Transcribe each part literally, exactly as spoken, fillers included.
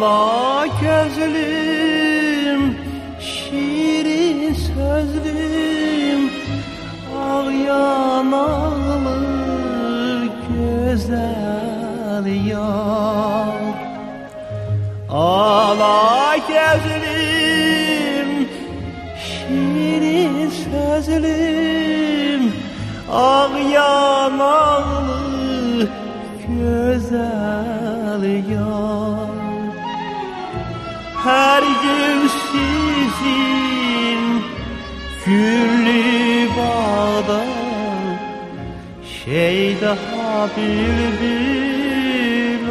Ala gözlüm, şirin sözlüm, ağ yanaklı güzel yar. Ala gözlüm, şirin sözlüm, ağ yanaklı güzel yar. Her gün sizin güllü bağda şey daha bülbül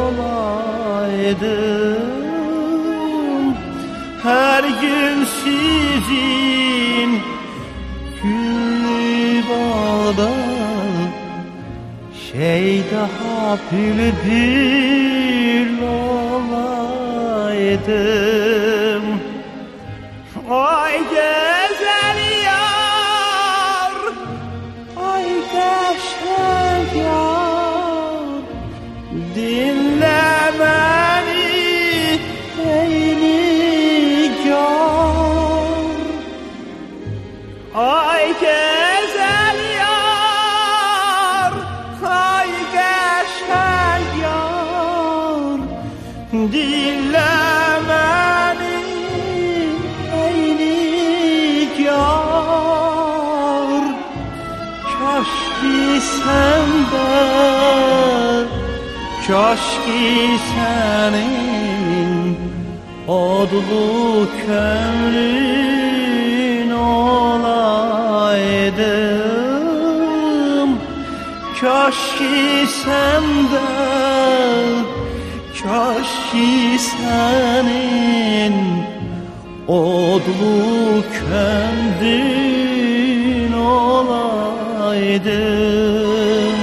olaydım. Her gün sizin güllü bağda şey daha bülbül olaydım. Ay güzel yar, ay geçer yar, dinle beni ey nigar. Ay güzel yar, ay geçer yar, dinle beni ey nigar. Kaşki sende, kaşki senin odlu kömrün olaydım. Kaşki sende, kaşki senin odlu kömrün olaydım.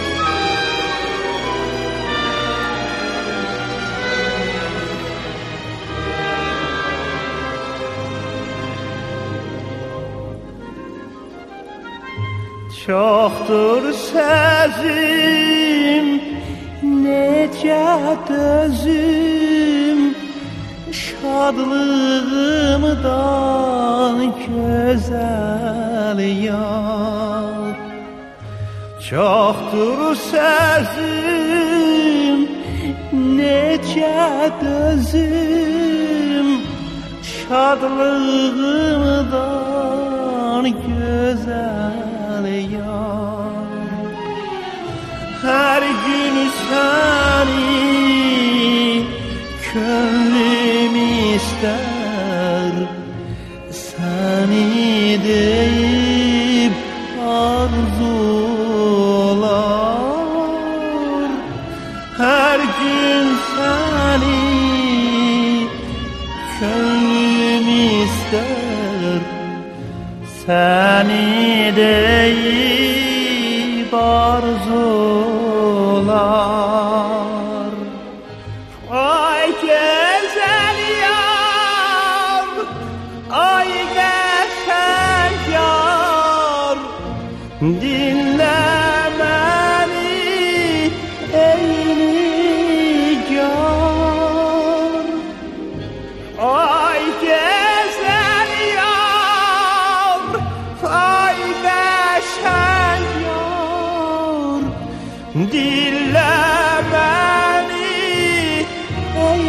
Çoktur sözüm, nece dözüm, şadlığımdan güzel yar. Çoktur sözüm, nece dözüm, şadlığımdan güzel yar. Her gün seni gönlüm ister, seni deyip arzular. Her gün seni gönlüm ister, seni deyip arzular. Ay güzel yar, ay geçer yar, dinle beni ey nigar. Ay güzel yar, ay geçer yar, dinle beni ey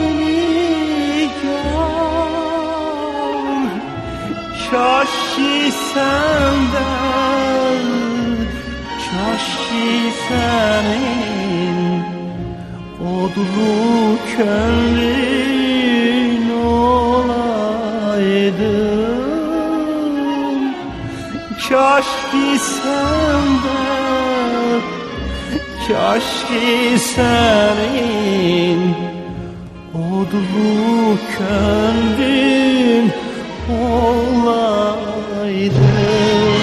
nigar. Kaşki senden, kaşki senin odlu kömrün olaydım. Kaşki senden, kaşki senin odlu kömrün olaydım.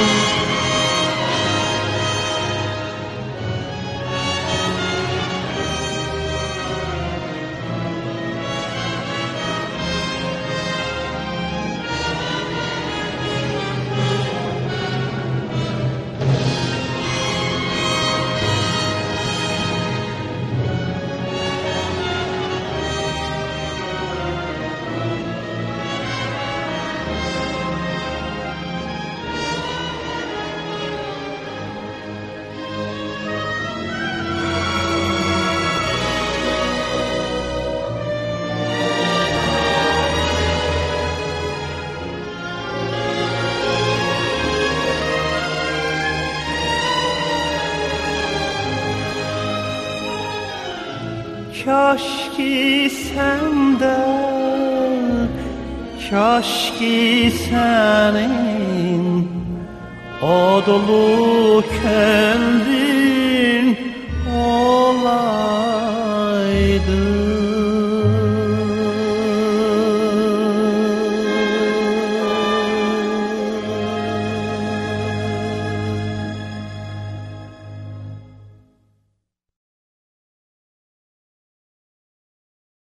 kaş ki sende, kaş ki senin o dolu kendin ola.